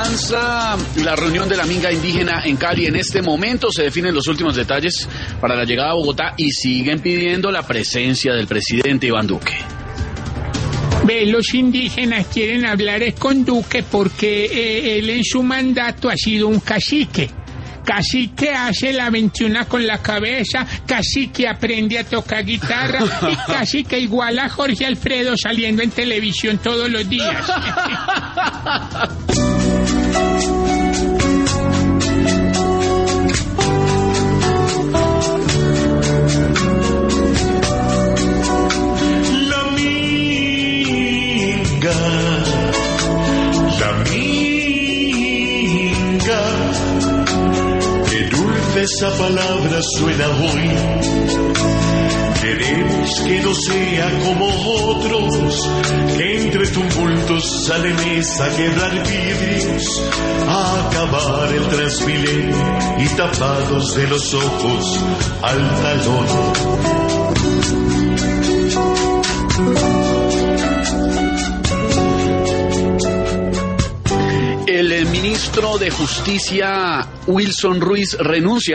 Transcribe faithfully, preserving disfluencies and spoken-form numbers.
Avanza la reunión de la minga indígena en Cali. En este momento se definen los últimos detalles para la llegada a Bogotá y siguen pidiendo la presencia del presidente Iván Duque. Ve, los indígenas quieren hablar con Duque porque eh, él en su mandato ha sido un cacique. Cacique hace la veintiuna con la cabeza, cacique aprende a tocar guitarra y cacique iguala a Jorge Alfredo saliendo en televisión todos los días. La minga, la minga. Esa palabra suena hoy. Queremos que no sea como otros, que entre tumultos salen a quebrar vidrios, a acabar el Transmilenio y tapados de los ojos al talón. El ministro de Justicia, Wilson Ruiz, renuncia